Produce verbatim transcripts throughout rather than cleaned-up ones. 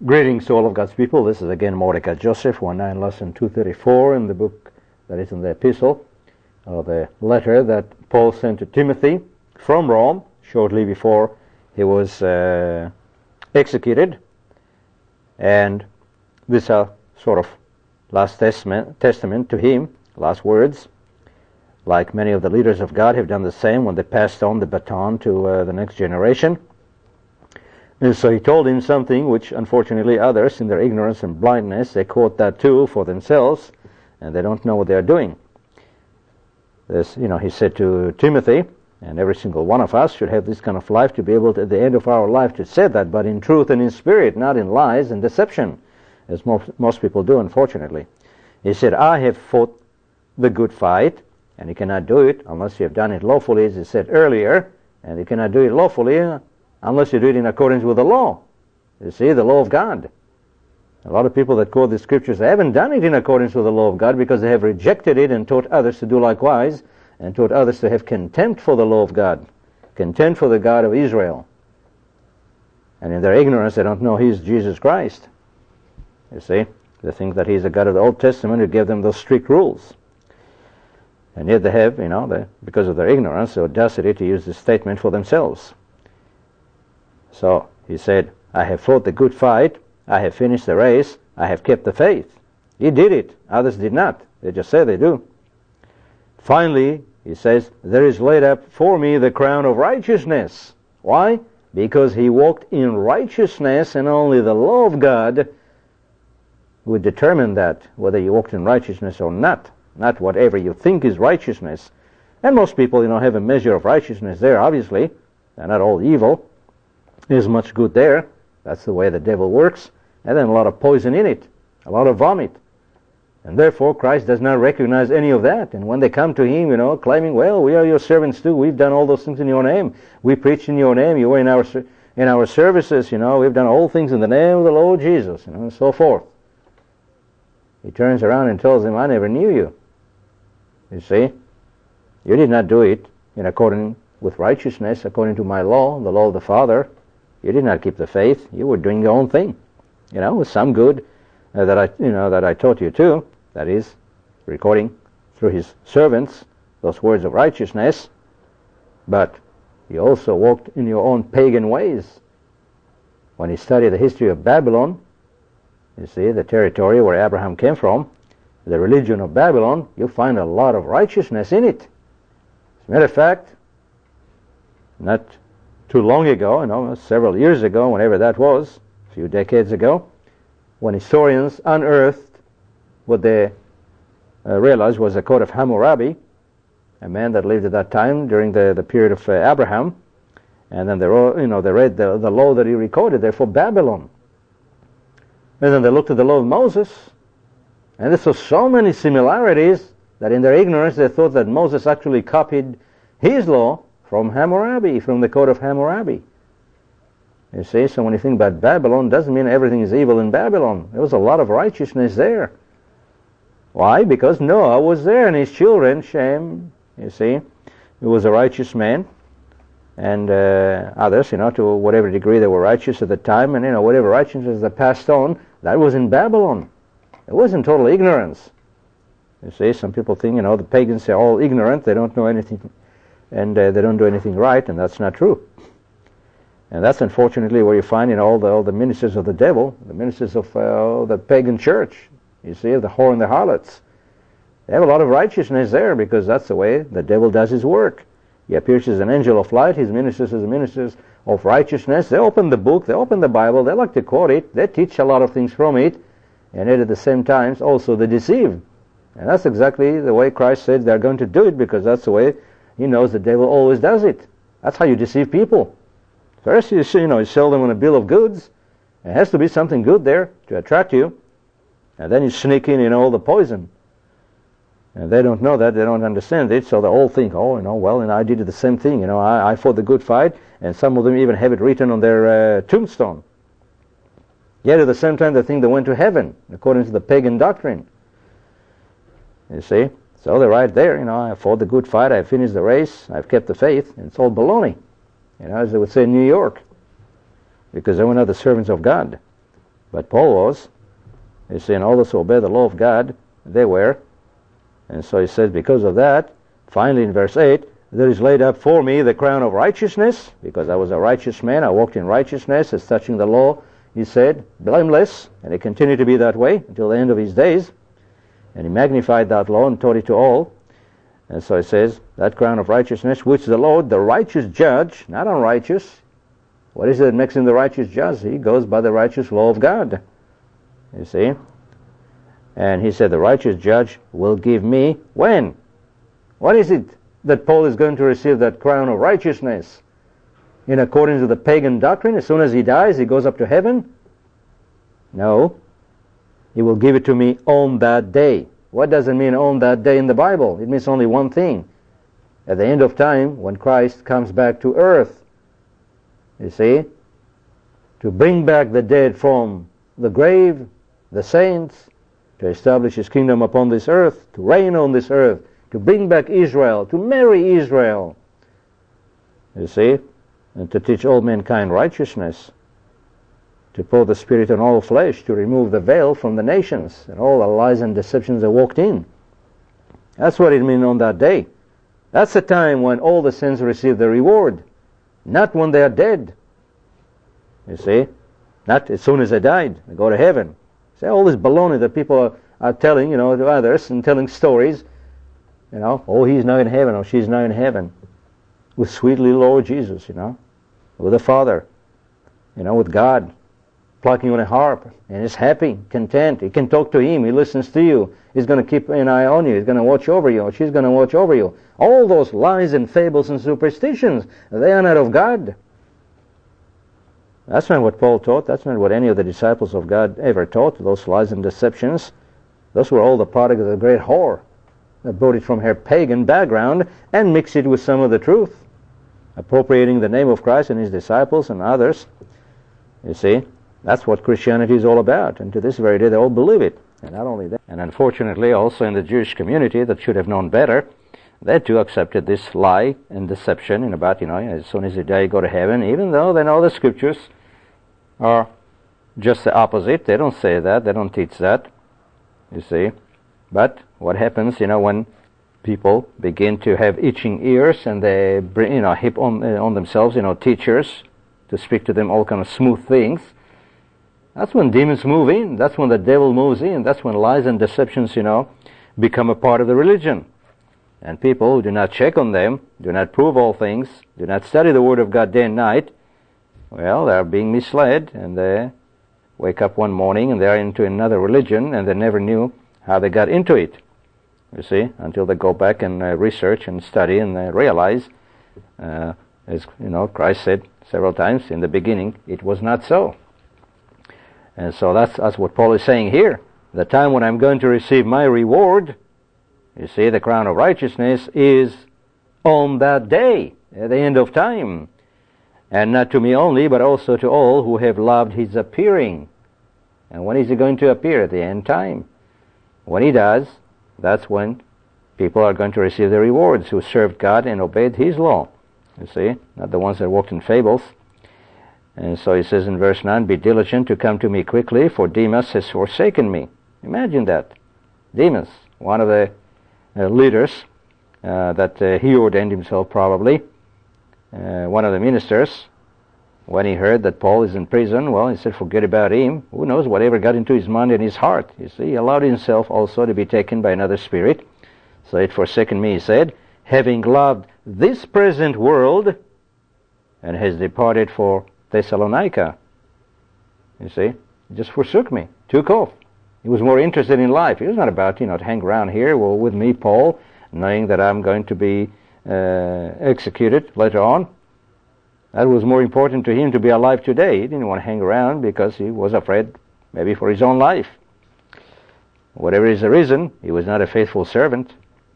Greetings to all of God's people. This is again Mordecai Joseph, one nine lesson two thirty-four in the book that is in the epistle, or the letter that Paul sent to Timothy from Rome shortly before he was uh, executed. And these are sort of last testament, testament to him, last words. Like many of the leaders of God have done the same when they passed on the baton to uh, the next generation. And so he told him something which unfortunately others, in their ignorance and blindness, they quote that too for themselves, and they don't know what they are doing. This, you know, he said to Timothy, and every single one of us should have this kind of life to be able to, at the end of our life, to say that, but in truth and in spirit, not in lies and deception, as most, most people do, unfortunately. He said, I have fought the good fight, and you cannot do it unless you have done it lawfully, as he said earlier, and you cannot do it lawfully unless you do it in accordance with the law. You see, the law of God. A lot of people that quote the scriptures, they haven't done it in accordance with the law of God because they have rejected it and taught others to do likewise, and taught others to have contempt for the law of God, contempt for the God of Israel. And in their ignorance, they don't know He is Jesus Christ. You see, they think that He is the God of the Old Testament who gave them those strict rules. And yet they have, you know, they, because of their ignorance, the audacity to use this statement for themselves. So he said, I have fought the good fight, I have finished the race, I have kept the faith. He did it, others did not. They just say they do. Finally, he says, there is laid up for me the crown of righteousness. Why? Because he walked in righteousness, and only the law of God would determine that, whether you walked in righteousness or not. Not whatever you think is righteousness. And most people, you know, have a measure of righteousness there, obviously. They're not all evil. There's much good there. That's the way the devil works. And then a lot of poison in it. A lot of vomit. And therefore Christ does not recognize any of that. And when they come to Him, you know, claiming, well, we are your servants too. We've done all those things in your name. We preached in your name. You were in our in our services, you know. We've done all things in the name of the Lord Jesus, you know, and so forth. He turns around and tells them, I never knew you. You see? You did not do it in accordance with righteousness, according to my law, the law of the Father. You did not keep the faith. You were doing your own thing. You know, with some good uh, that I, you know, that I taught you too. That is, recording through His servants those words of righteousness. But you also walked in your own pagan ways. When you study the history of Babylon, you see, the territory where Abraham came from, the religion of Babylon, you find a lot of righteousness in it. As a matter of fact, not too long ago, you know, several years ago, whenever that was, a few decades ago, when historians unearthed what they uh, realized was the Code of Hammurabi, a man that lived at that time during the, the period of uh, Abraham, and then they wrote, you know, they read the, the law that he recorded there for Babylon. And then they looked at the law of Moses, and they saw so many similarities that in their ignorance they thought that Moses actually copied his law from Hammurabi, from the Code of Hammurabi. You see, so when you think about Babylon, doesn't mean everything is evil in Babylon. There was a lot of righteousness there. Why? Because Noah was there, and his children, Shem, you see, he was a righteous man, and uh, others, you know, to whatever degree they were righteous at the time, and, you know, whatever righteousness they passed on, that was in Babylon. It wasn't total ignorance. You see, some people think, you know, the pagans are all ignorant, they don't know anything, and uh, they don't do anything right, and that's not true. And that's unfortunately where you find, you know, all the, all the ministers of the devil, the ministers of uh, the pagan church, you see, the whore and the harlots. They have a lot of righteousness there because that's the way the devil does his work. He appears as an angel of light, his ministers as ministers of righteousness. They open the book, they open the Bible, they like to quote it, they teach a lot of things from it, and yet at the same time also they deceive. And that's exactly the way Christ said they're going to do it, because that's the way He knows the devil always does it. That's how you deceive people. First, you, you know, you sell them on a bill of goods. There has to be something good there to attract you. And then you sneak in, you know, all the poison. And they don't know that, they don't understand it, so they all think, oh, you know, well, and I did the same thing, you know, I, I fought the good fight, and some of them even have it written on their uh, tombstone. Yet at the same time they think they went to heaven, according to the pagan doctrine. You see? So they're right there, you know, I fought the good fight, I finished the race, I've kept the faith, and it's all baloney. You know, as they would say in New York. Because they were not the servants of God. But Paul was. You see, and all those who obey the law of God, they were. And so he says, because of that, finally in verse eight, there is laid up for me the crown of righteousness, because I was a righteous man, I walked in righteousness, as touching the law, he said, blameless, and he continued to be that way until the end of his days. And he magnified that law and taught it to all. And so it says, that crown of righteousness, which the Lord, the righteous judge, not unrighteous. What is it that makes him the righteous judge? He goes by the righteous law of God. You see? And he said, the righteous judge will give me, when? What is it that Paul is going to receive that crown of righteousness? In accordance with the pagan doctrine, as soon as he dies, he goes up to heaven? No. He will give it to me on that day. What does it mean on that day in the Bible? It means only one thing. At the end of time, when Christ comes back to earth, you see, to bring back the dead from the grave, the saints, to establish his kingdom upon this earth, to reign on this earth, to bring back Israel, to marry Israel, you see, and to teach all mankind righteousness, to pour the Spirit on all flesh, to remove the veil from the nations and all the lies and deceptions that walked in. That's what it means on that day. That's the time when all the saints receive the reward, not when they are dead. You see, not as soon as they died, they go to heaven. See, all this baloney that people are, are telling, you know, to others and telling stories, you know, oh, he's now in heaven, or she's now in heaven, with sweet little Lord Jesus, you know, with the Father, you know, with God, plucking on a harp, and is happy, content. You can talk to him, he listens to you, he's going to keep an eye on you, he's going to watch over you, or she's going to watch over you. All those lies and fables and superstitions, they are not of God. That's not what Paul taught. That's not what any of the disciples of God ever taught, those lies and deceptions. Those were all the product of the great whore that brought it from her pagan background and mixed it with some of the truth, appropriating the name of Christ and his disciples and others. You see, that's what Christianity is all about, and to this very day they all believe it. And not only that, and unfortunately also in the Jewish community that should have known better, they too accepted this lie and deception in about, you know, as soon as you die you go to heaven, even though they know the scriptures are just the opposite. They don't say that, they don't teach that, you see. But what happens, you know, when people begin to have itching ears and they bring, you know, hip on, uh, on themselves, you know, teachers to speak to them all kind of smooth things, that's when demons move in, that's when the devil moves in, that's when lies and deceptions, you know, become a part of the religion. And people who do not check on them, do not prove all things, do not study the Word of God day and night, well, they are being misled, and they wake up one morning and they are into another religion, and they never knew how they got into it, you see, until they go back and uh, research and study and uh, realize, uh, as you know, Christ said several times in the beginning, it was not so. And so that's, that's what Paul is saying here. The time when I'm going to receive my reward, you see, the crown of righteousness is on that day, at the end of time. And not to me only, but also to all who have loved his appearing. And when is he going to appear? At the end time. When he does, that's when people are going to receive the rewards who served God and obeyed his law. You see, not the ones that walked in fables. And so he says in verse nine, be diligent to come to me quickly, for Demas has forsaken me. Imagine that. Demas, one of the uh, leaders uh, that uh, he ordained himself probably, uh, one of the ministers, when he heard that Paul is in prison, well, he said, forget about him. Who knows whatever got into his mind and his heart. You see, he allowed himself also to be taken by another spirit. So it forsaken me, he said, having loved this present world, and has departed for Thessalonica. You see, he just forsook me, took off. He was more interested in life. He was not about, you know, to hang around here, well, with me, Paul, knowing that I'm going to be uh, executed later on. That was more important to him to be alive today. He didn't want to hang around because he was afraid maybe for his own life. Whatever is the reason, he was not a faithful servant.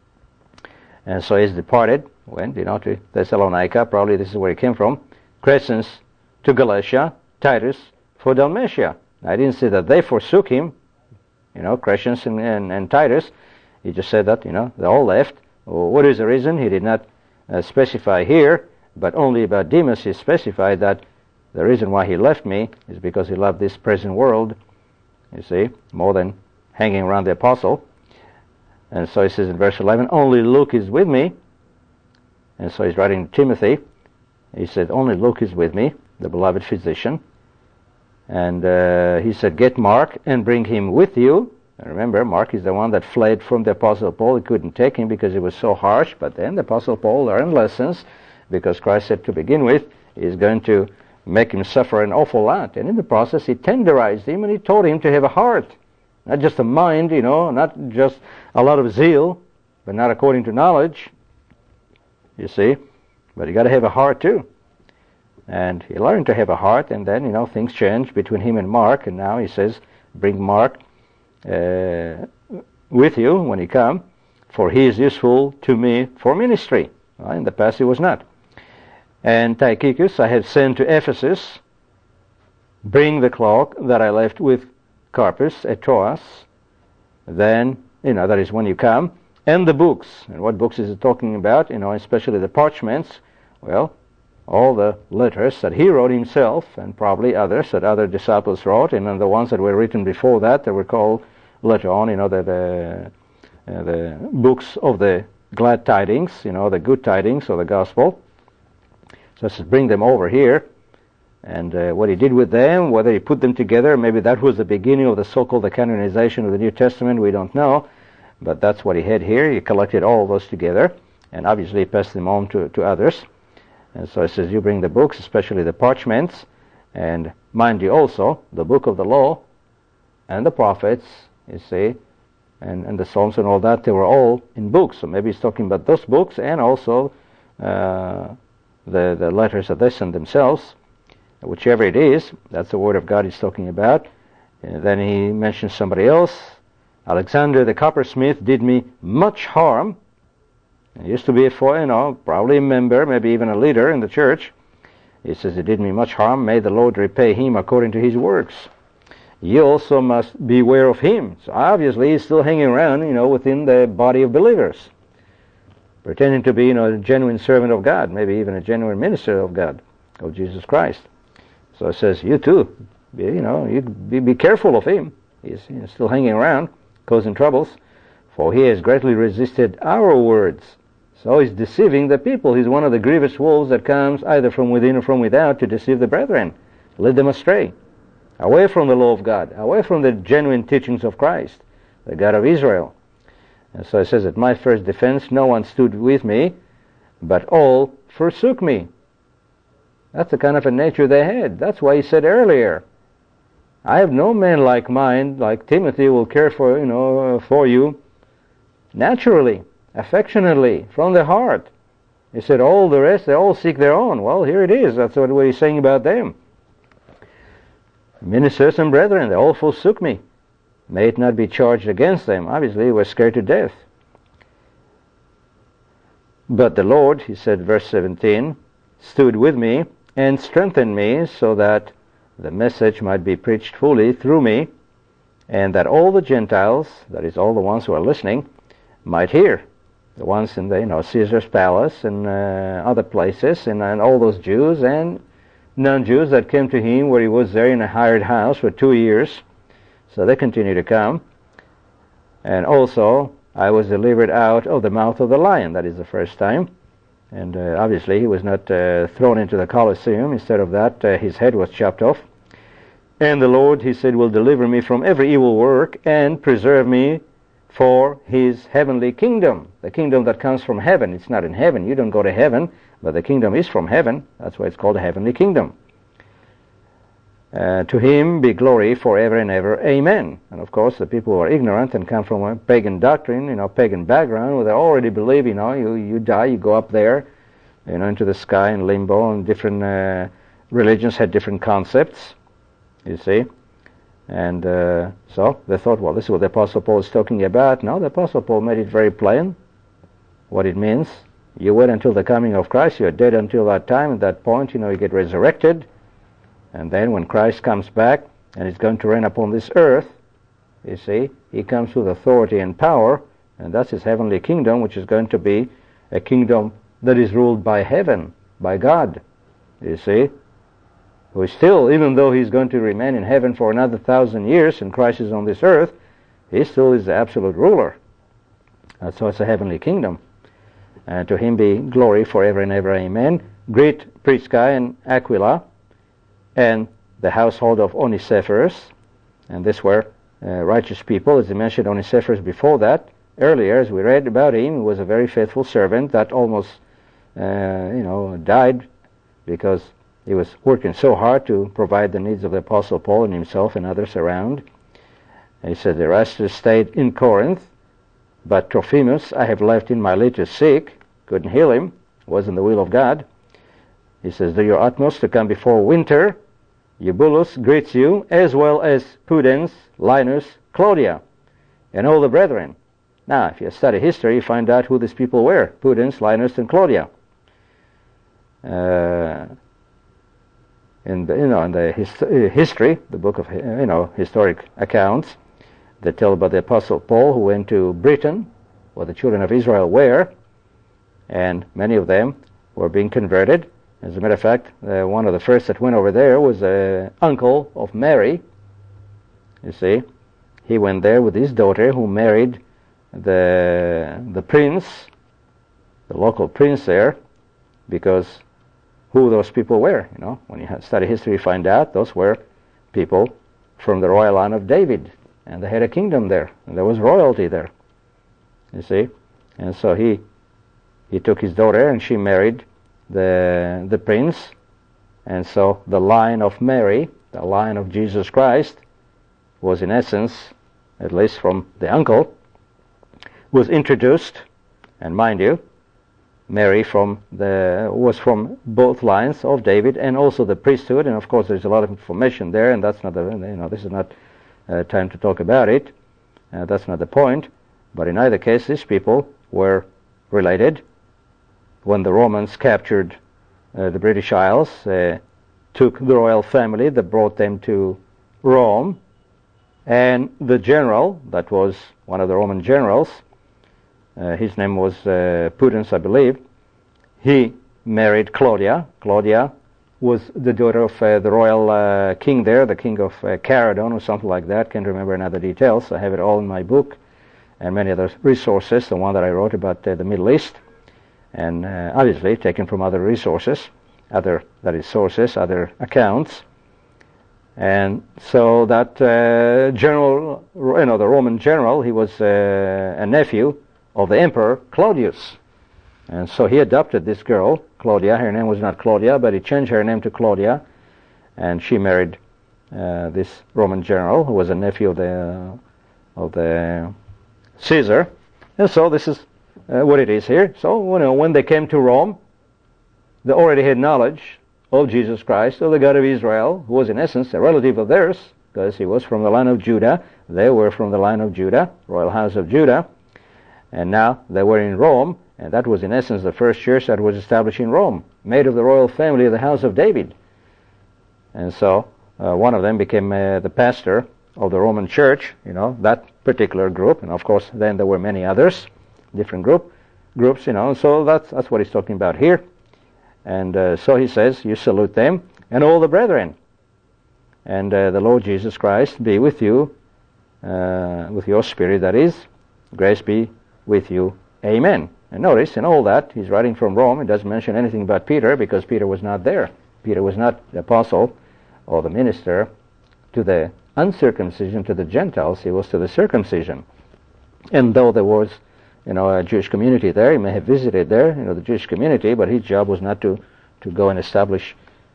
And so he's departed, went, you know, to Thessalonica. Probably this is where he came from. Crescens to Galatia, Titus for Dalmatia. I didn't say that they forsook him, you know, Crescens and, and, and Titus. He just said that, you know, they all left. Well, what is the reason? He did not uh, specify here, but only about Demas he specified that the reason why he left me is because he loved this present world you see, more than hanging around the apostle. And so he says in verse eleven, only Luke is with me. And so he's writing to Timothy. He said, only Luke is with me, the beloved physician. And uh, he said, get Mark and bring him with you. And remember, Mark is the one that fled from the Apostle Paul. He couldn't take him because he was so harsh. But then the Apostle Paul learned lessons, because Christ said to begin with, he's going to make him suffer an awful lot. And in the process, he tenderized him and he taught him to have a heart. Not just a mind, you know, not just a lot of zeal, but not according to knowledge, you see. But you got to have a heart too. And he learned to have a heart, and then, you know, things changed between him and Mark, and now he says, bring Mark uh, with you when he come, for he is useful to me for ministry. Well, in the past he was not. And Tychicus I have sent to Ephesus. Bring the cloak that I left with Carpus at Troas. Then, you know, that is when you come. And the books. And what books is it talking about? You know, especially the parchments. Well, all the letters that he wrote himself, and probably others that other disciples wrote, and then the ones that were written before that, they were called later on, you know, the the, uh, the books of the glad tidings, you know, the good tidings of the gospel. So let's bring them over here. And uh, what he did with them, whether he put them together, maybe that was the beginning of the so-called the canonization of the New Testament, we don't know. But that's what he had here. He collected all those together, and obviously he passed them on to, to others. And so it says, you bring the books, especially the parchments, and mind you also, the book of the law, and the prophets, you see, and, and the Psalms and all that, they were all in books. So maybe he's talking about those books, and also uh, the, the letters that they sent themselves. Whichever it is, that's the word of God he's talking about. And then he mentions somebody else. Alexander the coppersmith did me much harm. He used to be, a, you know, probably a member, maybe even a leader in the church. He says, he did me much harm. May the Lord repay him according to his works. You also must beware of him. So obviously he's still hanging around, you know, within the body of believers, pretending to be, you know, a genuine servant of God, maybe even a genuine minister of God, of Jesus Christ. So it says, you too, be, you know, you be, be careful of him. He's, he's still hanging around, causing troubles, for he has greatly resisted our words. So he's deceiving the people. He's one of the grievous wolves that comes either from within or from without to deceive the brethren, lead them astray, away from the law of God, away from the genuine teachings of Christ, the God of Israel. And so it says, at my first defense no one stood with me, but all forsook me. That's the kind of a nature they had. That's why he said earlier, I have no man like mine, like Timothy, will care for, you know, for you naturally, affectionately, from the heart. He said, all the rest, they all seek their own. Well, here it is. That's what he's saying about them. Ministers and brethren, they all forsook me. May it not be charged against them. Obviously, they were scared to death. But the Lord, he said, verse seventeen, stood with me and strengthened me so that the message might be preached fully through me, and that all the Gentiles, that is, all the ones who are listening, might hear. The ones in the, you know, Caesar's palace and uh, other places, and, and all those Jews and non-Jews that came to him where he was there in a hired house for two years. So they continue to come. And also, I was delivered out of the mouth of the lion. That is the first time. And uh, obviously he was not uh, thrown into the Colosseum. Instead of that, uh, his head was chopped off. And the Lord, he said, will deliver me from every evil work and preserve me for his heavenly kingdom. The kingdom that comes from heaven. It's not in heaven. You don't go to heaven, but the kingdom is from heaven. That's why it's called a heavenly kingdom. Uh, to him be glory forever and ever. Amen. And of course, the people who are ignorant and come from a pagan doctrine, you know, pagan background, where they already believe, you know, you, you die, you go up there, you know, into the sky in limbo, and different uh, religions had different concepts, you see. And uh, so they thought, well, this is what the Apostle Paul is talking about. No, the Apostle Paul made it very plain what it means. You wait until the coming of Christ. You're dead until that time. At that point, you know, you get resurrected. And then when Christ comes back and is going to reign upon this earth, you see, he comes with authority and power, and that's his heavenly kingdom, which is going to be a kingdom that is ruled by heaven, by God, you see. who is still, even though he's going to remain in heaven for another thousand years and Christ is on this earth, he still is the absolute ruler. Uh, so it's a heavenly kingdom. Uh, to him be glory forever and ever. Amen. Greet Prisca and Aquila and the household of Onesiphorus. And these were uh, righteous people. As I mentioned Onesiphorus before that, earlier, as we read about him, he was a very faithful servant that almost, uh, you know, died because he was working so hard to provide the needs of the Apostle Paul and himself and others around. And he said, Erastus stayed in Corinth, but Trophimus I have left in Miletus sick. Couldn't heal him. Wasn't the will of God. He says, do your utmost to come before winter. Eubulus greets you, as well as Pudens, Linus, Claudia, and all the brethren. Now, if you study history, you find out who these people were. Pudens, Linus, and Claudia. Uh, in the, you know, in the hist- history, the book of, you know, historic accounts, they tell about the Apostle Paul, who went to Britain, where the children of Israel were, and many of them were being converted. As a matter of fact, uh, one of the first that went over there was an uncle of Mary. You see, he went there with his daughter, who married the the prince, the local prince there, because who those people were, you know, when you study history, you find out those were people from the royal line of David, and they had a kingdom there, and there was royalty there. You see, and so he he took his daughter, and she married the the prince, and so the line of Mary, the line of Jesus Christ, was in essence, at least from the uncle, was introduced. And mind you, Mary from the was from both lines of David and also the priesthood, and of course there's a lot of information there, and that's not the, you know, this is not uh, time to talk about it. Uh, that's not the point. But in either case, these people were related. When the Romans captured uh, the British Isles, uh, took the royal family that brought them to Rome, and the general, that was one of the Roman generals, uh, his name was uh, Pudens, I believe, he married Claudia. Claudia was the daughter of uh, the royal uh, king there, the king of uh, Caradon or something like that. Can't remember another details. I have it all in my book and many other resources, the one that I wrote about uh, the Middle East. And uh, obviously taken from other resources, other, that is, sources, other accounts. And so that uh, general, you know, the Roman general, he was uh, a nephew of the emperor Claudius. And so he adopted this girl, Claudia. Her name was not Claudia, but he changed her name to Claudia. And she married uh, this Roman general, who was a nephew of the, uh, of the Caesar. And so this is Uh, what it is here. So, you know, when they came to Rome, they already had knowledge of Jesus Christ, of the God of Israel, who was in essence a relative of theirs, because he was from the line of Judah. They were from the line of Judah, royal house of Judah. And now they were in Rome, and that was in essence the first church that was established in Rome, made of the royal family of the house of David. And so uh, one of them became uh, the pastor of the Roman church, you know, that particular group. And of course then there were many others, different group groups, you know, and so that's that's what he's talking about here. And uh, so he says, you salute them and all the brethren, and uh, the Lord Jesus Christ be with you, uh, with your spirit, that is, grace be with you, amen. And notice in all that he's writing from Rome. He doesn't mention anything about Peter, because Peter was not there. Peter was not the apostle or the minister to the uncircumcision, to the Gentiles. He was to the circumcision. And though there was, you know, a Jewish community there, he may have visited there, you know, the Jewish community, but his job was not to, to go and establish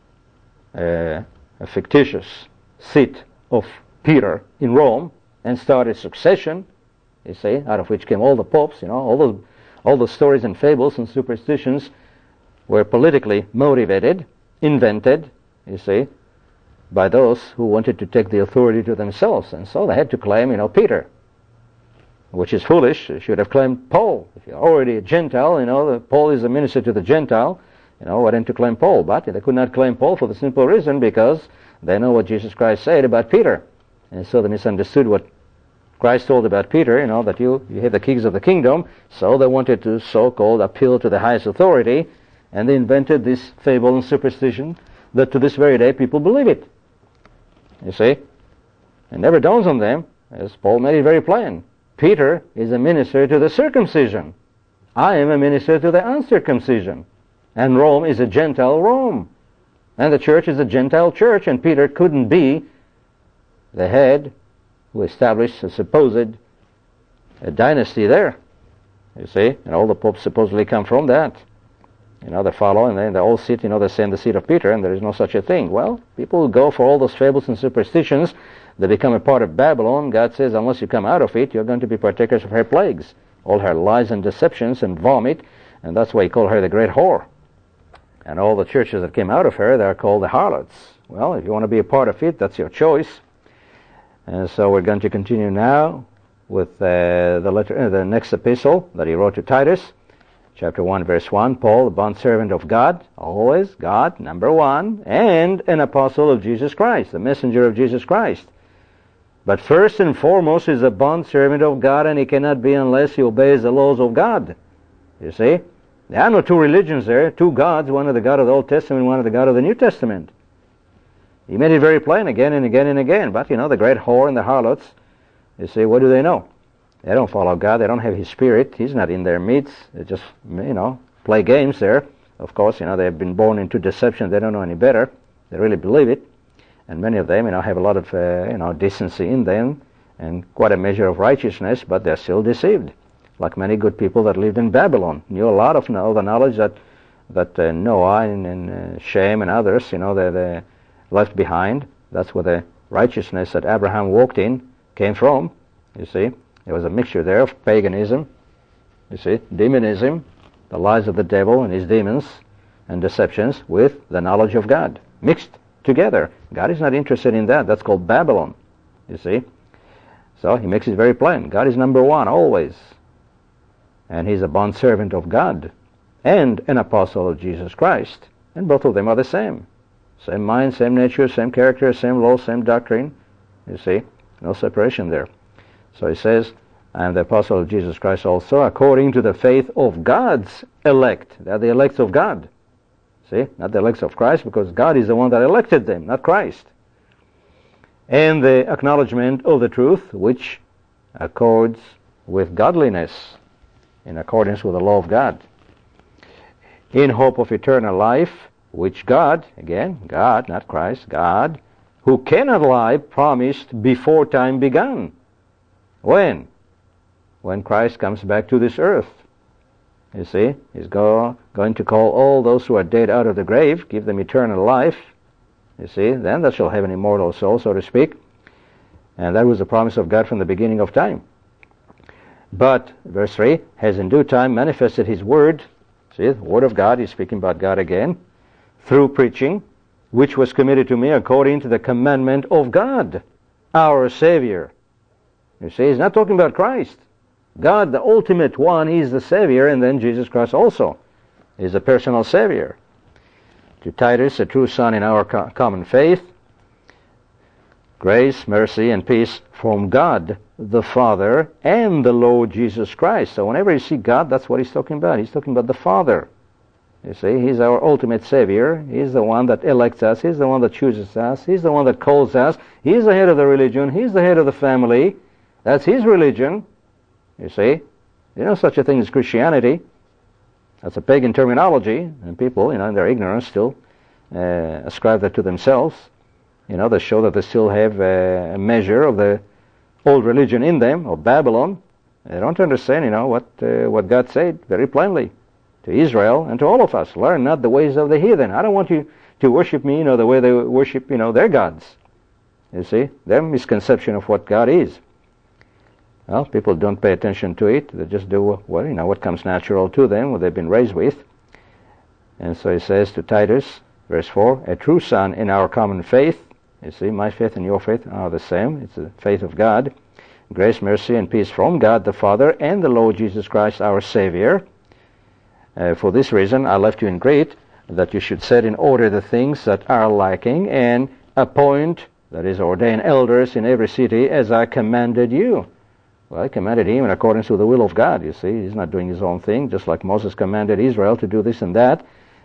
uh, a fictitious seat of Peter in Rome and start a succession, you see, out of which came all the popes, you know, all the, all the stories and fables and superstitions were politically motivated, invented, you see, by those who wanted to take the authority to themselves. And so they had to claim, you know, Peter, which is foolish. They should have claimed Paul. If you're already a Gentile, you know, Paul is a minister to the Gentile, you know, why didn't you claim Paul? But they could not claim Paul for the simple reason because they know what Jesus Christ said about Peter. And so they misunderstood what Christ told about Peter, you know, that you, you have the keys of the kingdom. So they wanted to so-called appeal to the highest authority, and they invented this fable and superstition that to this very day people believe it. You see? It never dawns on them, as Paul made it very plain. Peter is a minister to the circumcision. I am a minister to the uncircumcision. And Rome is a Gentile Rome. And the church is a Gentile church, and Peter couldn't be the head who established a supposed a dynasty there. You see? And all the popes supposedly come from that. You know, they follow, and then they all sit, you know, they say in the seat of Peter, and there is no such a thing. Well, people go for all those fables and superstitions. They become a part of Babylon. God says, unless you come out of it, you're going to be partakers of her plagues, all her lies and deceptions and vomit, and that's why he called her the great whore. And all the churches that came out of her, they're called the harlots. Well, if you want to be a part of it, that's your choice. And so we're going to continue now with uh, the letter, uh, the next epistle that he wrote to Titus, chapter one, verse one. Paul, the bondservant of God, always God, number one, and an apostle of Jesus Christ, the messenger of Jesus Christ. But first and foremost, he's a bondservant of God, and he cannot be unless he obeys the laws of God. You see? There are no two religions there, two gods, one of the God of the Old Testament, one of the God of the New Testament. He made it very plain again and again and again. But, you know, the great whore and the harlots, you see, what do they know? They don't follow God. They don't have His Spirit. He's not in their midst. They just, you know, play games there. Of course, you know, they've been born into deception. They don't know any better. They really believe it. And many of them, you know, have a lot of, uh, you know, decency in them and quite a measure of righteousness, but they're still deceived. Like many good people that lived in Babylon, knew a lot of all the knowledge that that uh, Noah and, and uh, Shem and others, you know, they, they left behind. That's where the righteousness that Abraham walked in came from. You see, there was a mixture there of paganism, you see, demonism, the lies of the devil and his demons and deceptions with the knowledge of God, mixed together. God is not interested in that. That's called Babylon, you see. So he makes it very plain. God is number one, always. And he's a bondservant of God and an apostle of Jesus Christ. And both of them are the same. Same mind, same nature, same character, same law, same doctrine. You see, no separation there. So he says, I am the apostle of Jesus Christ also, according to the faith of God's elect. They are the elects of God. See, not the elects of Christ, because God is the one that elected them, not Christ. And the acknowledgement of the truth, which accords with godliness, in accordance with the law of God, in hope of eternal life, which God, again, God, not Christ, God, who cannot lie, promised before time began. When? When Christ comes back to this earth. You see, he's go, going to call all those who are dead out of the grave, give them eternal life. You see, then they shall have an immortal soul, so to speak. And that was the promise of God from the beginning of time. But, verse three, has in due time manifested his word, see, the word of God, he's speaking about God again, through preaching, which was committed to me according to the commandment of God, our Savior. You see, he's not talking about Christ. God, the ultimate one, is the Savior, and then Jesus Christ also is a personal Savior. To Titus, a true son in our co- common faith, grace, mercy, and peace from God the Father and the Lord Jesus Christ. So whenever you see God, that's what he's talking about. He's talking about the Father. You see, he's our ultimate Savior. He's the one that elects us. He's the one that chooses us. He's the one that calls us. He's the head of the religion. He's the head of the family. That's his religion. You see, you know such a thing as Christianity. That's a pagan terminology, and people, you know, in their ignorance still uh, ascribe that to themselves. You know, they show that they still have uh, a measure of the old religion in them, of Babylon. They don't understand, you know, what uh, what God said very plainly to Israel and to all of us. Learn not the ways of the heathen. I don't want you to worship me, you know, the way they worship, you know, their gods. You see, their misconception of what God is. Well, people don't pay attention to it. They just do what, you know, what comes natural to them, what they've been raised with. And so he says to Titus, verse four, a true son in our common faith. You see, my faith and your faith are the same. It's the faith of God. Grace, mercy, and peace from God the Father and the Lord Jesus Christ our Savior. Uh, for this reason, I left you in Crete, that you should set in order the things that are lacking, and appoint, that is, ordain elders in every city, as I commanded you. Well, I commanded him in accordance with the will of God, you see. He's not doing his own thing, just like Moses commanded Israel to do this and that.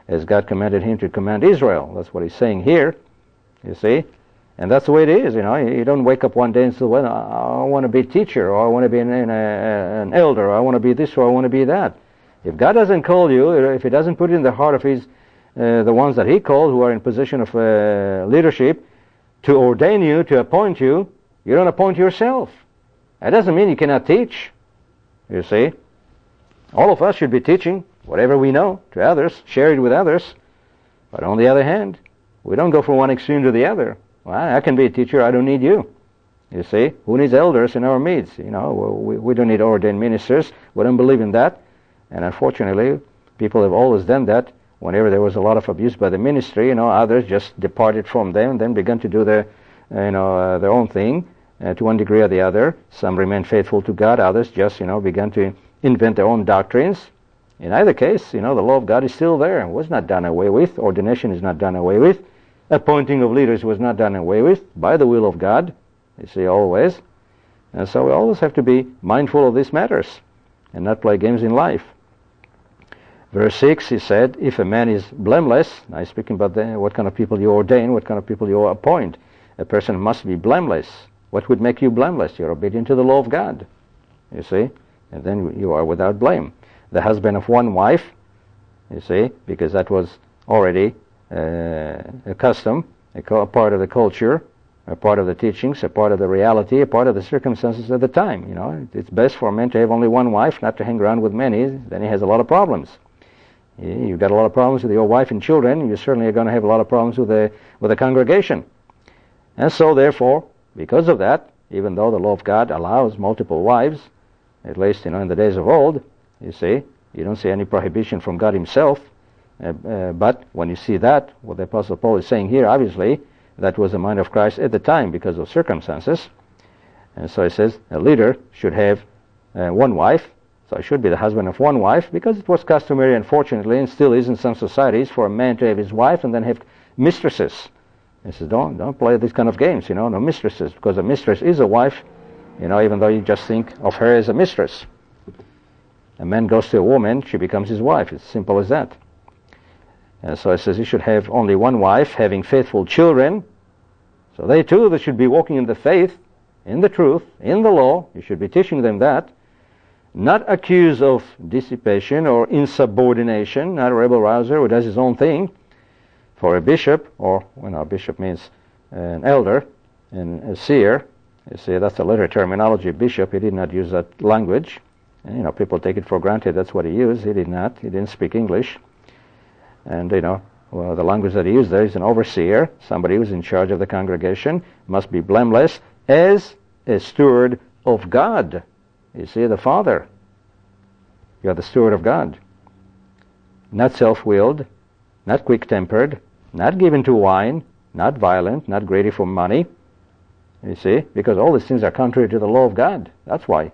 as God commanded him to command Israel. That's what he's saying here, you see. And that's the way it is, you know. You don't wake up one day and say, well, I want to be a teacher, or I want to be an, an, an elder, or I want to be this, or I want to be that. If God doesn't call you, if he doesn't put it in the heart of his, uh, the ones that he called who are in position of uh, leadership, to ordain you, to appoint you, you don't appoint yourself. That doesn't mean you cannot teach, you see. All of us should be teaching whatever we know to others, share it with others. But on the other hand, we don't go from one extreme to the other. Well, I can be a teacher, I don't need you. You see, who needs elders in our midst? You know, we, we don't need ordained ministers. We don't believe in that. And unfortunately, people have always done that. Whenever there was a lot of abuse by the ministry, you know, others just departed from them, then began to do their, you know, uh, their own thing uh, to one degree or the other. Some remained faithful to God. Others just, you know, began to invent their own doctrines. In either case, you know, the law of God is still there. It was not done away with. Ordination is not done away with. Appointing of leaders was not done away with by the will of God, you see, always. And so we always have to be mindful of these matters and not play games in life. Verse six, he said, if a man is blameless, now he's speaking about the, what kind of people you ordain, what kind of people you appoint. A person must be blameless. What would make you blameless? You're obedient to the law of God, you see, and then you are without blame. The husband of one wife, you see, because that was already Uh, a custom, a, co- a part of the culture, a part of the teachings, a part of the reality, a part of the circumstances of the time. You know, it's best for a man to have only one wife, not to hang around with many. Then he has a lot of problems. You've got a lot of problems with your wife and children. You certainly are going to have a lot of problems with the with the congregation. And so, therefore, because of that, even though the law of God allows multiple wives, at least you know in the days of old, you see, you don't see any prohibition from God Himself. Uh, uh, but when you see that, what the Apostle Paul is saying here, obviously, that was the mind of Christ at the time because of circumstances. And so he says a leader should have uh, one wife, so it should be the husband of one wife, because it was customary, unfortunately, and still is in some societies, for a man to have his wife and then have mistresses. He says, don't, don't play these kind of games, you know, no mistresses, because a mistress is a wife, you know, even though you just think of her as a mistress. A man goes to a woman, she becomes his wife. It's simple as that. And so it says he should have only one wife, having faithful children. So they too, they should be walking in the faith, in the truth, in the law. You should be teaching them that. Not accused of dissipation or insubordination, not a rebel rouser who does his own thing. For a bishop, or, well, no, a bishop means an elder, and a seer. You see, that's the later terminology, bishop. He did not use that language. And, you know, people take it for granted that's what he used. He did not. He didn't speak English. And, you know, well, the language that he used there is an overseer, somebody who's in charge of the congregation, must be blameless as a steward of God. You see, the Father. You're the steward of God. Not self-willed, not quick-tempered, not given to wine, not violent, not greedy for money. You see, because all these things are contrary to the law of God. That's why.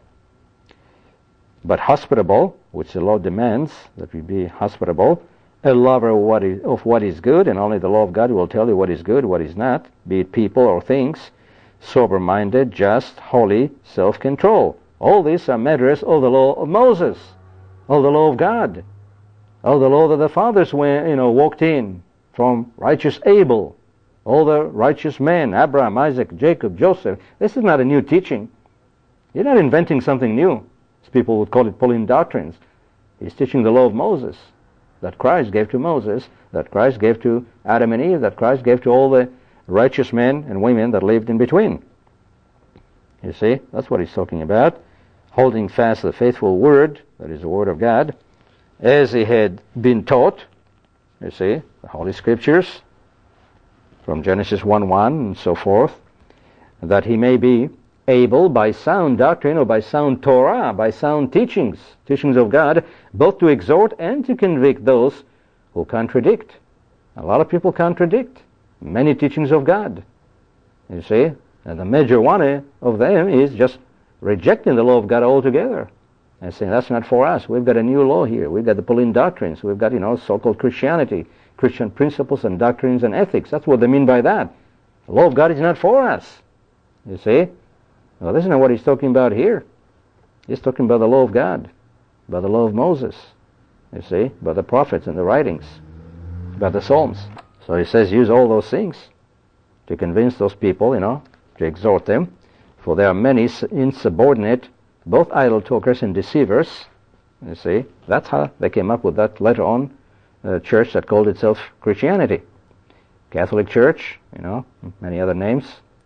But hospitable, which the law demands that we be hospitable, a lover of what, is, of what is good, and only the law of God will tell you what is good, what is not, be it people or things, sober-minded, just, holy, self-control. All these are matters of the law of Moses, of the law of God, of the law that the fathers went, you know, walked in from righteous Abel, all the righteous men, Abraham, Isaac, Jacob, Joseph. This is not a new teaching. You're not inventing something new. As people would call it Pauline doctrines. He's teaching the law of Moses, that Christ gave to Moses, that Christ gave to Adam and Eve, that Christ gave to all the righteous men and women that lived in between. You see, that's what he's talking about. Holding fast the faithful word, that is the word of God, as he had been taught, you see, the Holy Scriptures, from Genesis one one and so forth, that he may be able by sound doctrine or by sound Torah, by sound teachings, teachings of God, both to exhort and to convict those who contradict. A lot of people contradict many teachings of God. You see, and the major one of them is just rejecting the law of God altogether and saying that's not for us. We've got a new law here. We've got the Pauline doctrines. We've got, you know, so-called Christianity, Christian principles and doctrines and ethics. That's what they mean by that. The law of God is not for us. You see? Well, this is not what he's talking about here. He's talking about the law of God, about the law of Moses, you see, by the prophets and the writings. by the Psalms. So he says, use all those things to convince those people, you know, to exhort them. For there are many insubordinate, both idle talkers and deceivers. You see, that's how they came up with that later on uh, church that called itself Christianity. Catholic Church, you know, many other names.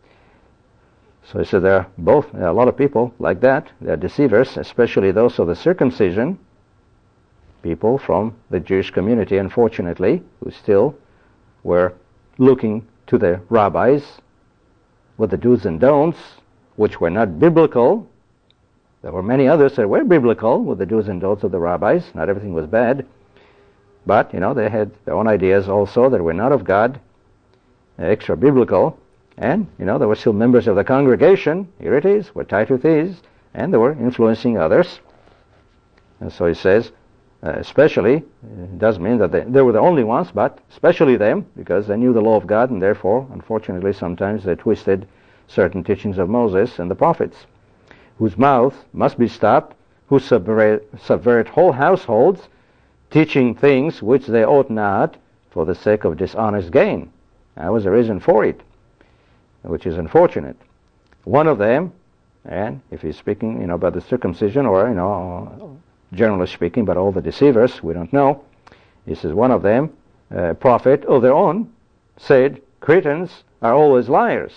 So he said there are both, there are a lot of people like that. They are deceivers, especially those of the circumcision, people from the Jewish community, unfortunately, who still were looking to the rabbis with the do's and don'ts, which were not biblical. There were many others that were biblical with the do's and don'ts of the rabbis. Not everything was bad. But, you know, they had their own ideas also that were not of God, extra biblical. And, you know, there were still members of the congregation. Here it is, where Titus is. And they were influencing others. And so he says, uh, especially, it doesn't mean that they, they were the only ones, but especially them, because they knew the law of God, and therefore, unfortunately, sometimes they twisted certain teachings of Moses and the prophets, whose mouth must be stopped, who subvert, subvert whole households, teaching things which they ought not, for the sake of dishonest gain. That was the reason for it, which is unfortunate. One of them, and if he's speaking, you know, about the circumcision, or, you know, generally speaking, but all the deceivers, we don't know, he says one of them, a prophet of their own, said, Cretans are always liars,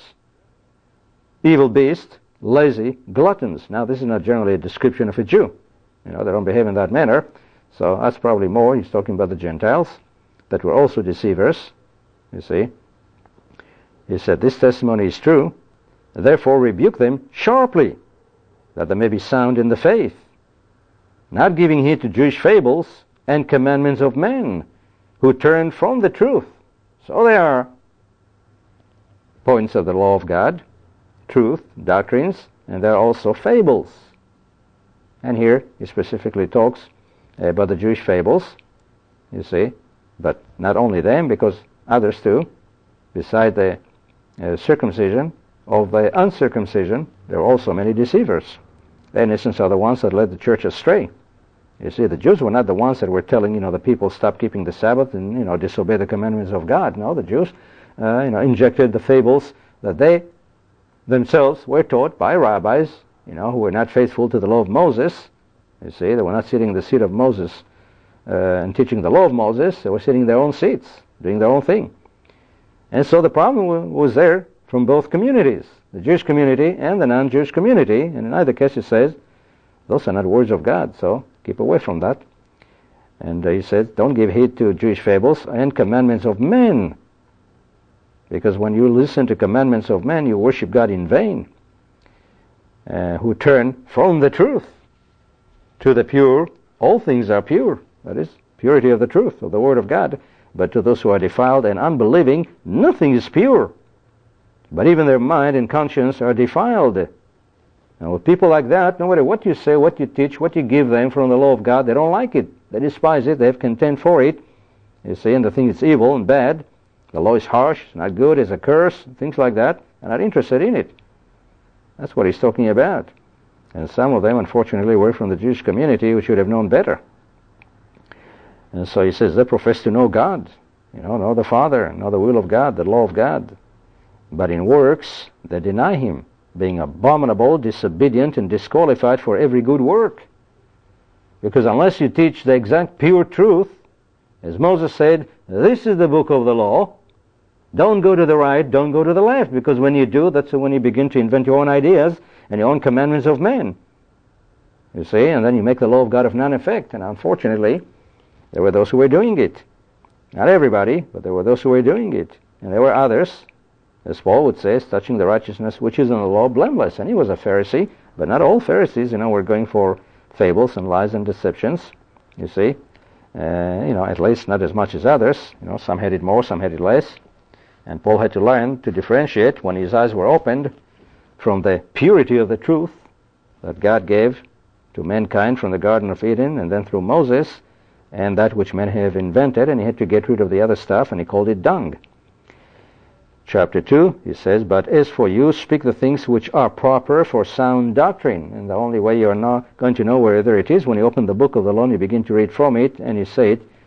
evil beasts, lazy gluttons. Now, this is not generally a description of a Jew. You know, they don't behave in that manner. So that's probably more. He's talking about the Gentiles that were also deceivers. You see. He said, this testimony is true. Therefore rebuke them sharply, that they may be sound in the faith, not giving heed to Jewish fables and commandments of men who turn from the truth. So they are points of the law of God, truth, doctrines, and there are also fables. And here he specifically talks about the Jewish fables, you see, but not only them, because others too, beside the uh, circumcision of the uncircumcision, there are also many deceivers. They, in essence, are the ones that led the church astray. You see, the Jews were not the ones that were telling, you know, the people stop keeping the Sabbath and, you know, disobey the commandments of God. No, the Jews, uh, you know, injected the fables that they themselves were taught by rabbis, you know, who were not faithful to the law of Moses. You see, they were not sitting in the seat of Moses uh, and teaching the law of Moses. They were sitting in their own seats, doing their own thing. And so the problem w- was there from both communities, the Jewish community and the non-Jewish community. And in either case, it says, those are not words of God, so keep away from that. And uh, he says, don't give heed to Jewish fables and commandments of men, because when you listen to commandments of men, you worship God in vain, uh, who turn from the truth. To the pure, all things are pure. That is, purity of the truth, of the Word of God. But to those who are defiled and unbelieving, nothing is pure. But even their mind and conscience are defiled. And with people like that, no matter what you say, what you teach, what you give them from the law of God, they don't like it. They despise it. They have contempt for it. You see, and they think it's evil and bad. The law is harsh, it's not good, it's a curse, things like that. They're not interested in it. That's what he's talking about. And some of them, unfortunately, were from the Jewish community, which should have known better. And so he says they profess to know God, you know, know the Father, know the will of God, the law of God. But in works, they deny Him, being abominable, disobedient, and disqualified for every good work. Because unless you teach the exact pure truth, as Moses said, this is the book of the law, don't go to the right, don't go to the left, because when you do, that's when you begin to invent your own ideas and your own commandments of men. You see, and then you make the law of God of none effect. And unfortunately, there were those who were doing it. Not everybody, but there were those who were doing it. And there were others, as Paul would say, touching the righteousness which is in the law, blameless. And he was a Pharisee, but not all Pharisees, you know, were going for fables and lies and deceptions, you see. Uh, you know, at least not as much as others. You know, some had it more, some had it less. And Paul had to learn to differentiate when his eyes were opened from the purity of the truth that God gave to mankind from the Garden of Eden and then through Moses, and that which men have invented, and he had to get rid of the other stuff, and he called it dung. Chapter two, he says, but as for you, speak the things which are proper for sound doctrine. And the only way you are not going to know whether it is when you open the book of the law and you begin to read from it, and you say it,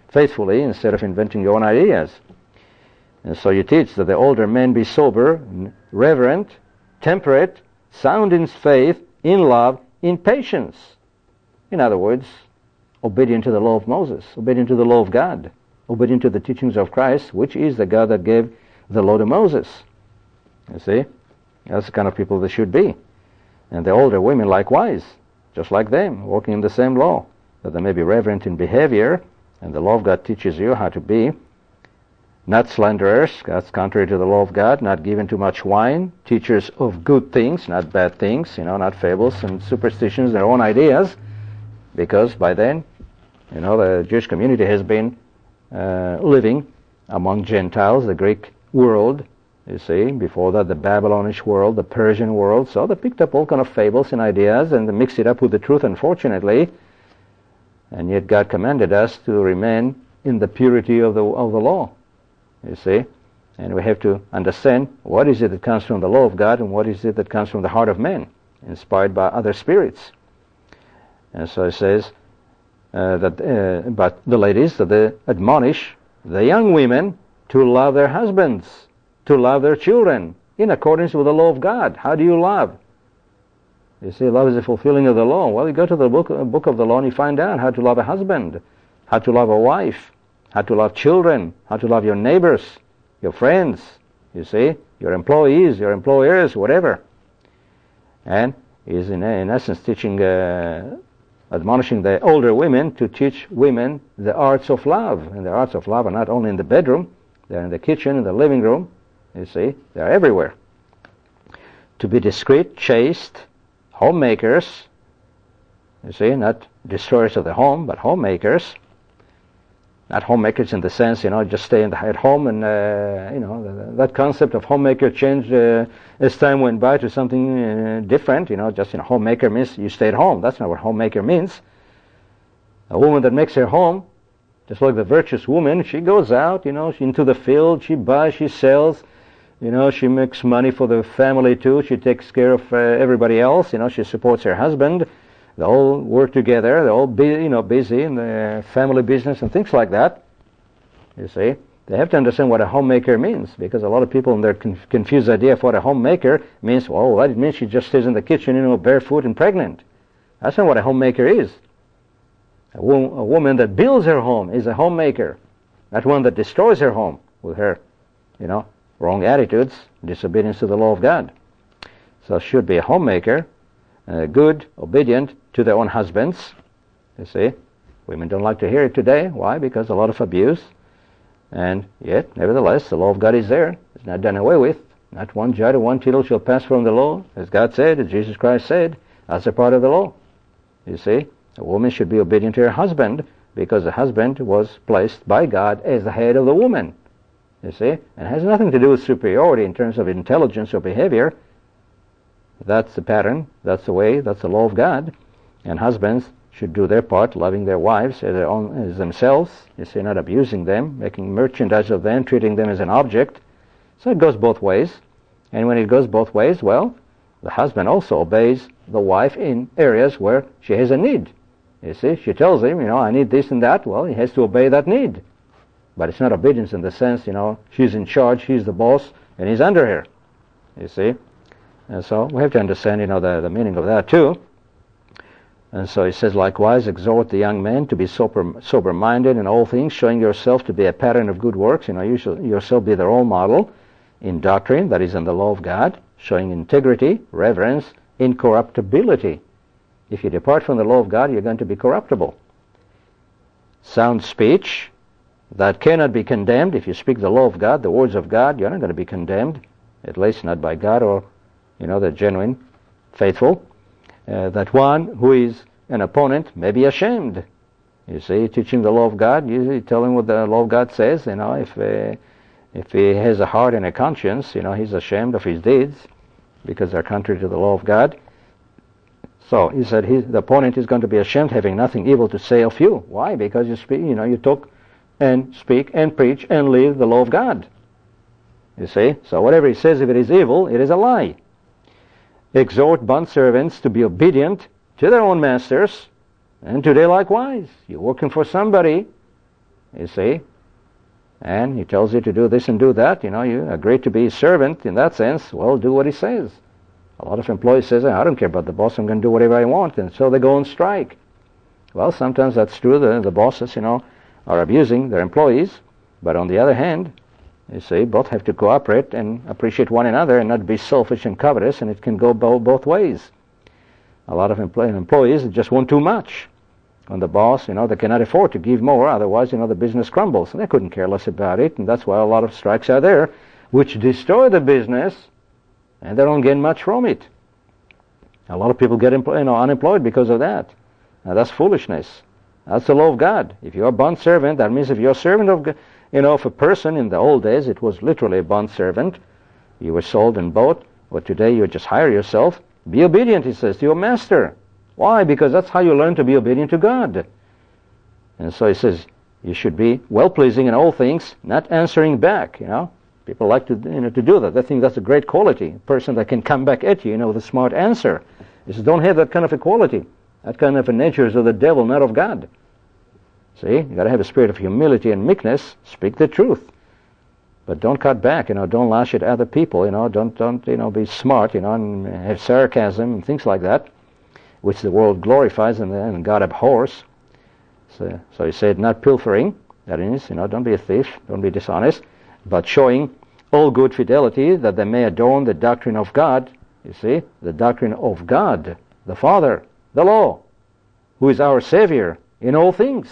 faithfully instead of inventing your own ideas. And so you teach that the older men be sober, reverent, temperate, sound in faith, in love, in patience. In other words, obedient to the law of Moses, obedient to the law of God, obedient to the teachings of Christ, which is the God that gave the law to Moses. You see? That's the kind of people they should be. And the older women likewise, just like them, walking in the same law, that they may be reverent in behavior, and the law of God teaches you how to be. Not slanderers, that's contrary to the law of God, not given too much wine, teachers of good things, not bad things, you know, not fables and superstitions, their own ideas, because by then, you know, the Jewish community has been uh, living among Gentiles, the Greek world, you see, before that the Babylonish world, the Persian world, so they picked up all kind of fables and ideas and they mixed it up with the truth, unfortunately, and yet God commanded us to remain in the purity of the of the law. You see, and we have to understand what is it that comes from the law of God and what is it that comes from the heart of man, inspired by other spirits. And so it says uh, that, uh, but the ladies, that they admonish the young women to love their husbands, to love their children, in accordance with the law of God. How do you love? You see, love is the fulfilling of the law. Well, you go to the book, uh, book of the law and you find out how to love a husband, how to love a wife, how to love children, how to love your neighbors, your friends, you see, your employees, your employers, whatever. And is in, in essence teaching, uh, admonishing the older women to teach women the arts of love. And the arts of love are not only in the bedroom, they're in the kitchen, in the living room, you see, they're everywhere. To be discreet, chaste, homemakers, you see, not destroyers of the home, but homemakers. Not homemakers in the sense, you know, just stay in the, at home and, uh, you know, the, that concept of homemaker changed uh, as time went by to something uh, different, you know, just, you know, homemaker means you stay at home. That's not what homemaker means. A woman that makes her home, just like the virtuous woman, she goes out, you know, into the field, she buys, she sells, you know, she makes money for the family too, she takes care of uh, everybody else, you know, she supports her husband. They all work together. They're all, bu- you know, busy in the family business and things like that. You see, they have to understand what a homemaker means, because a lot of people in their conf- confused idea of what a homemaker means. Well, what it means, she just stays in the kitchen, you know, barefoot and pregnant. That's not what a homemaker is. A, wo- a woman that builds her home is a homemaker, not one that destroys her home with her, you know, wrong attitudes, disobedience to the law of God. So should be a homemaker. Uh, good, obedient to their own husbands. You see, women don't like to hear it today. Why? Because a lot of abuse. And yet, nevertheless, the law of God is there. It's not done away with. Not one jot or one tittle shall pass from the law, as God said, as Jesus Christ said. That's a part of the law. You see, a woman should be obedient to her husband because the husband was placed by God as the head of the woman. You see, and it has nothing to do with superiority in terms of intelligence or behavior. That's the pattern, that's the way, that's the law of God. And husbands should do their part, loving their wives as, their own, as themselves. You see, not abusing them, making merchandise of them, treating them as an object. So it goes both ways. And when it goes both ways, well, the husband also obeys the wife in areas where she has a need. You see, she tells him, you know, I need this and that. Well, he has to obey that need. But it's not obedience in the sense, you know, she's in charge, she's the boss, and he's under her. You see? And so we have to understand, you know, the, the meaning of that too. And so he says, likewise, exhort the young men to be sober, sober-minded in all things, showing yourself to be a pattern of good works. You know, you should yourself be the role model in doctrine, that is in the law of God, showing integrity, reverence, incorruptibility. If you depart from the law of God, you're going to be corruptible. Sound speech that cannot be condemned. If you speak the law of God, the words of God, you're not going to be condemned, at least not by God or, you know, the genuine, faithful. Uh, that one who is an opponent may be ashamed. You see, teaching the law of God, you tell him what the law of God says. You know, if uh, if he has a heart and a conscience, you know, he's ashamed of his deeds because they're contrary to the law of God. So he said, he, the opponent is going to be ashamed, having nothing evil to say of you. Why? Because you speak, you know, you talk and speak and preach and live the law of God. You see, so whatever he says, if it is evil, it is a lie. Exhort bondservants to be obedient to their own masters, and today likewise. You're working for somebody. you see. And he tells you to do this and do that. You know, you agree to be a servant in that sense. Well, do what he says. A lot of employees say, I don't care about the boss, I'm going to do whatever I want. And so they go on strike. Well, sometimes that's true. The, the bosses, you know, are abusing their employees. But on the other hand, you see, both have to cooperate and appreciate one another and not be selfish and covetous, and it can go bo- both ways. A lot of employ- employees just want too much. On the boss, you know, they cannot afford to give more, otherwise, you know, the business crumbles. And they couldn't care less about it, and that's why a lot of strikes are there, which destroy the business, and they don't gain much from it. A lot of people get empl- you know, unemployed because of that. Now, that's foolishness. That's the law of God. If you're a bond servant, that means if you're a servant of, you know, of a person, in the old days, it was literally a bond servant. You were sold and bought, but today you just hire yourself. Be obedient, he says, to your master. Why? Because that's how you learn to be obedient to God. And so he says, you should be well-pleasing in all things, not answering back, you know. People like to, you know, to do that. They think that's a great quality, a person that can come back at you, you know, with a smart answer. He says, don't have that kind of a quality. That kind of a nature is of the devil, not of God. See, you got to have a spirit of humility and meekness. Speak the truth, but don't cut back. You know, don't lash at other people. You know, don't don't you know be smart. You know, and have sarcasm and things like that, which the world glorifies and, and God abhors. So, so he said, not pilfering. That is, you know, don't be a thief, don't be dishonest, but showing all good fidelity, that they may adorn the doctrine of God. You see, the doctrine of God, the Father, the law, who is our Savior in all things.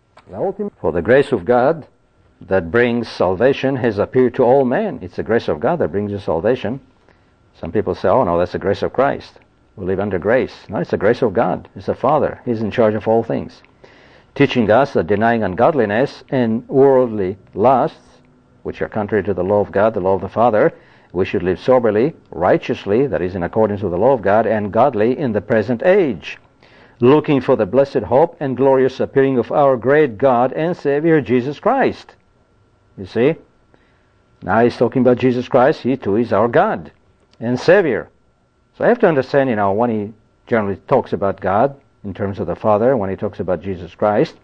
For the grace of God that brings salvation has appeared to all men. It's the grace of God that brings you salvation. Some people say, oh no, that's the grace of Christ. We live under grace. No, it's the grace of God. It's the Father. He's in charge of all things. Teaching us that denying ungodliness and worldly lusts, which are contrary to the law of God, the law of the Father, we should live soberly, righteously, that is in accordance with the law of God, and godly in the present age, looking for the blessed hope and glorious appearing of our great God and Savior, Jesus Christ. You see? Now he's talking about Jesus Christ. He too is our God and Savior. So I have to understand, you know, when he generally talks about God in terms of the Father, when he talks about Jesus Christ,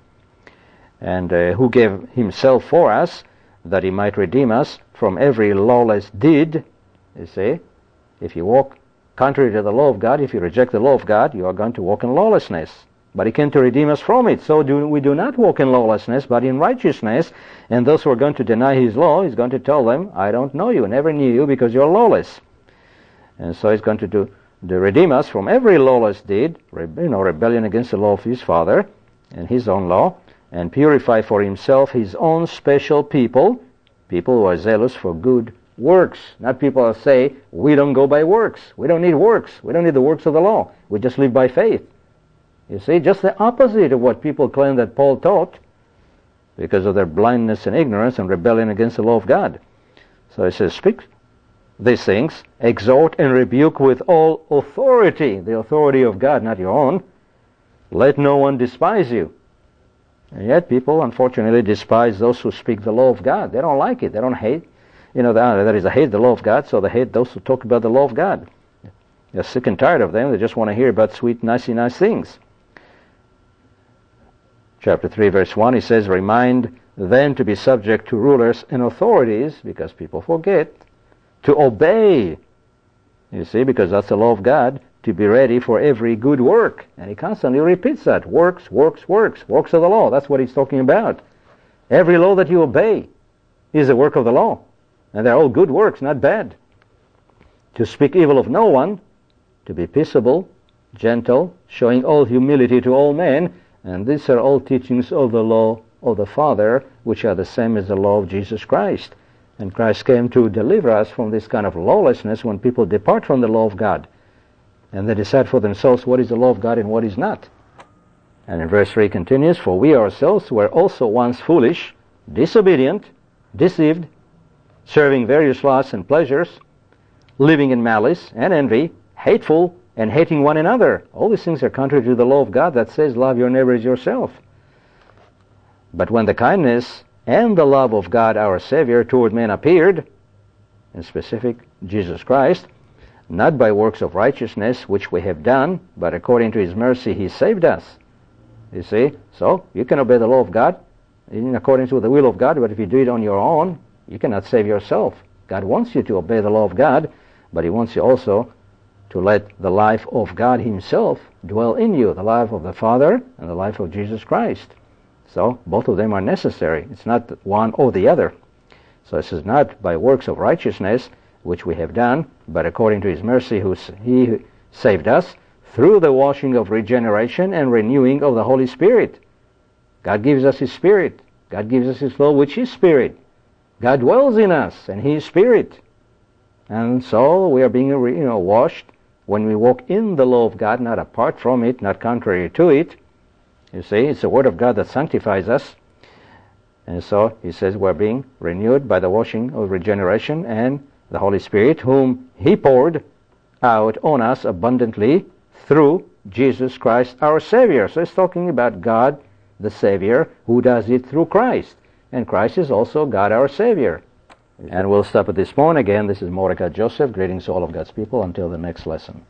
and uh, who gave himself for us, that he might redeem us from every lawless deed. You see? If you walk contrary to the law of God, if you reject the law of God, you are going to walk in lawlessness. But he came to redeem us from it. So do, we do not walk in lawlessness, but in righteousness. And those who are going to deny his law, he's going to tell them, I don't know you, never knew you, because you're lawless. And so he's going to do, to redeem us from every lawless deed, you know, rebellion against the law of his Father and his own law, and purify for himself his own special people, people who are zealous for good works. Not people who say, we don't go by works. We don't need works. We don't need the works of the law. We just live by faith. You see, just the opposite of what people claim that Paul taught, because of their blindness and ignorance and rebellion against the law of God. So he says, speak these things, exhort and rebuke with all authority, the authority of God, not your own. Let no one despise you. And yet people, unfortunately, despise those who speak the law of God. They don't like it. They don't hate. You know, that is, they hate the law of God, so they hate those who talk about the law of God. They're sick and tired of them. They just want to hear about sweet, nicey, nice things. Chapter three, verse one, he says, remind them to be subject to rulers and authorities, because people forget, to obey. You see, because that's the law of God, to be ready for every good work. And he constantly repeats that. Works, works, works. Works of the law. That's what he's talking about. Every law that you obey is a work of the law. And they're all good works, not bad. To speak evil of no one, to be peaceable, gentle, showing all humility to all men. And these are all teachings of the law of the Father, which are the same as the law of Jesus Christ. And Christ came to deliver us from this kind of lawlessness when people depart from the law of God. And they decide for themselves what is the law of God and what is not. And in verse three continues, for we ourselves were also once foolish, disobedient, deceived, serving various lusts and pleasures, living in malice and envy, hateful, and hating one another. All these things are contrary to the law of God that says, love your neighbor as yourself. But when the kindness and the love of God our Savior toward men appeared, in specific, Jesus Christ, not by works of righteousness which we have done, but according to his mercy he saved us. You see? So, you can obey the law of God in accordance with the will of God, but if you do it on your own, you cannot save yourself. God wants you to obey the law of God, but He wants you also to let the life of God Himself dwell in you, the life of the Father and the life of Jesus Christ. So both of them are necessary. It's not one or the other. So this is not by works of righteousness which we have done, but according to His mercy who He saved us through the washing of regeneration and renewing of the Holy Spirit. God gives us His Spirit. God gives us His law, which is Spirit. God dwells in us, and He is Spirit. And so we are being, you know, washed when we walk in the law of God, not apart from it, not contrary to it. You see, it's the Word of God that sanctifies us. And so He says we're being renewed by the washing of regeneration and the Holy Spirit, whom He poured out on us abundantly through Jesus Christ our Savior. So it's talking about God the Savior who does it through Christ. And Christ is also God our Savior. And we'll stop at this point. Again, this is Mordecai Joseph. Greetings to all of God's people. Until the next lesson.